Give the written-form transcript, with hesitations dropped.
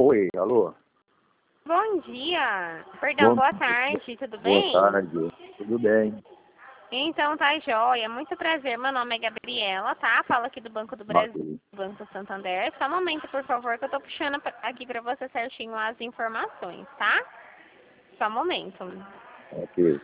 Oi, alô? Bom dia. Perdão, boa tarde, tudo bem? Boa tarde, tudo bem? Então tá jóia. Muito prazer, meu nome é Gabriela, tá? Falo aqui do Banco do Brasil, Banco Santander. Só um momento, por favor, que eu tô puxando aqui pra você certinho as informações, tá? Só um momento. Ok.